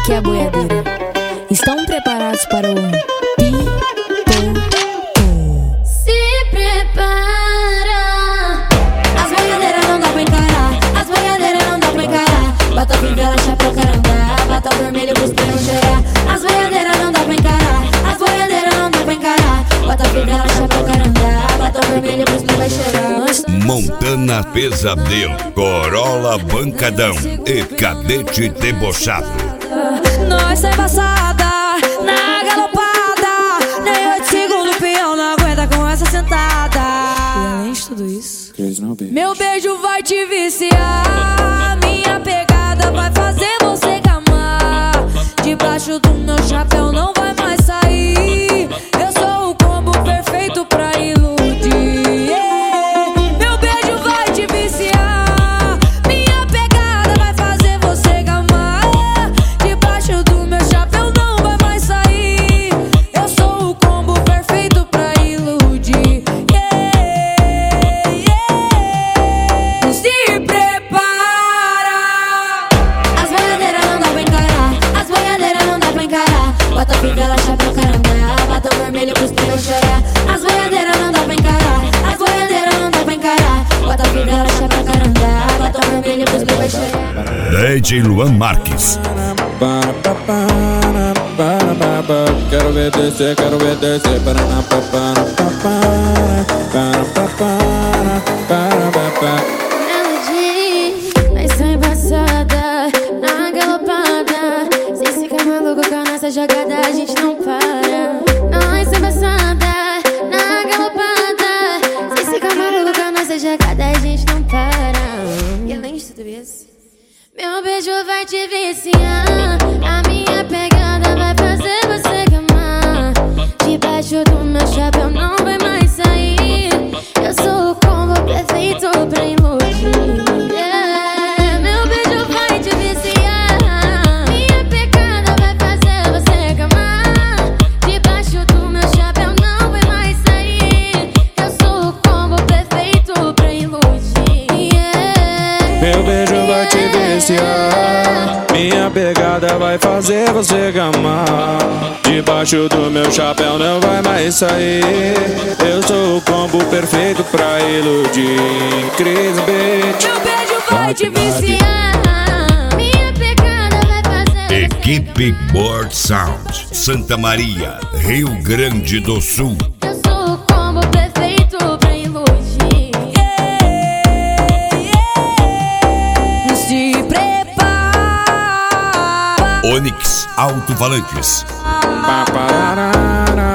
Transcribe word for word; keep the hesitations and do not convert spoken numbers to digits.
aqui é a boiadeira. Estão preparados para o pipoco? Se prepara. As boiadeiras não dá pra encarar, as boiadeiras não dá pra encarar. Bota fivela, chapéu, carandá, bota vermelho pros peões chorar. As boiadeiras não dá pra encarar, as boiadeiras não dá pra encarar. Bota fivela, chapéu, carandá, bota vermelho pros peões chorar. Montana Pesadelo, Corolla Bancadão e Cadete Debochado. Nós é embaçada, na galopada. Nem oito segundos o peão não aguenta com essa sentada. E além de tudo isso, meu beijo vai te viciar. Minha pegada vai fazer você gamar. Debaixo do meu chapéu não vai mais sair. Eu sou o combo perfeito pra iludir. Bota fivela, chapéu, carandá, bota vermelho pros peões chorar. As boiadeiras não dá pra encarar, as boiadeiras não dá pra encarar. Bota fivela, chapéu, carandá, bota vermelho pros peões chorar. D J Luan Marques. Quero ver descer, quero ver descer. Melody, vai ser embaçada, na galopada. Se ficar maluco com a nossa jogada, a gente não para. Nós embaçada, na galopada. Se ficar maluco com a nossa jogada, a gente não para. E além de tudo isso, meu beijo vai te viciar. A minha pegada vai fazer você gamar. Debaixo do meu chapéu não vai mais sair. Eu sou o combo perfeito pra iludir. Yeah. Meu beijo vai te viciar. Minha pegada vai fazer você gamar. Debaixo do meu chapéu não vai mais sair. Eu sou o combo perfeito pra iludir. Yeah. Meu beijo vai te viciar. Minha pegada vai fazer você gamar. Debaixo do meu chapéu não vai mais sair. Eu sou o combo perfeito pra iludir. Cris Beat. Meu beijo vai te viciar. Minha pegada vai fazer. Equipe Board Sound, Santa Maria, Rio Grande do Sul. Eu sou o combo perfeito pra iludir. Yeah, yeah. Se prepara. Onix Alto-Falantes. Pa, pararara.